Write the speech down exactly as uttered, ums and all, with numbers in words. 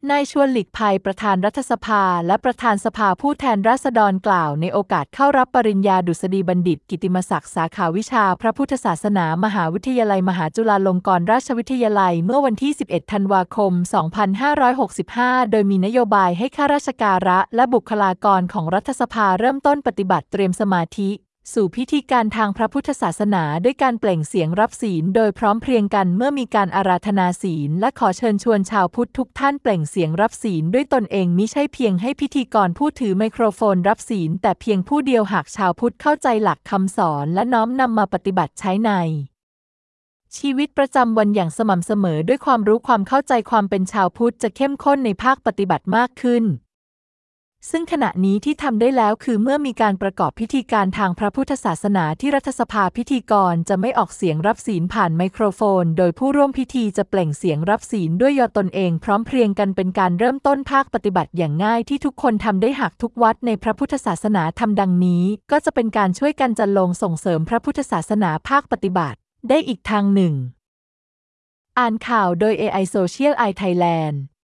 นายชวนหลีกภัยประธานรัฐสภาและประธานสภาผู้แทนราษฎรกล่าวในโอกาสเข้ารับปริญญาดุษฎีบัณฑิตกิตติมศักดิ์สาขาวิชาพระพุทธศาสนามหาวิทยาลัยมหาจุฬาลงกรณราชวิทยาลัยเมื่อวันที่ สิบเอ็ด ธันวาคม สองพันห้าร้อยหกสิบห้า โดยมีนโยบายให้ข้าราชการและบุคลากรของรัฐสภาเริ่มต้นปฏิบัติเตรียมสมาธิสู่พิธีการทางพระพุทธศาสนาด้วยการเปล่งเสียงรับศีลโดยพร้อมเพรียงกันเมื่อมีการอาราธนาศีลและขอเชิญชวนชาวพุทธทุกท่านเปล่งเสียงรับศีลด้วยตนเองมิใช่เพียงให้พิธีกรผู้ถือไมโครโฟนรับศีลแต่เพียงผู้เดียวหากชาวพุทธเข้าใจหลักคำสอนและน้อมนำมาปฏิบัติใช้ในชีวิตประจำวันอย่างสม่ำเสมอด้วยความรู้ความเข้าใจความเป็นชาวพุทธจะเข้มข้นในภาคปฏิบัติมากขึ้นซึ่งขณะนี้ที่ทำได้แล้วคือเมื่อมีการประกอบพิธีการทางพระพุทธศาสนาที่รัฐสภาพิธีกรจะไม่ออกเสียงรับศีลผ่านไมโครโฟนโดยผู้ร่วมพิธีจะเปล่งเสียงรับศีลด้วยยอตนเองพร้อมเพรียงกันเป็นการเริ่มต้นภาคปฏิบัติอย่างง่ายที่ทุกคนทำได้หากทุกวัดในพระพุทธศาสนาทำดังนี้ก็จะเป็นการช่วยกันจันลงส่งเสริมพระพุทธศาสนาภาคปฏิบัติได้อีกทางหนึ่งอ่านข่าวโดย เอ ไอ Social Eye Thailand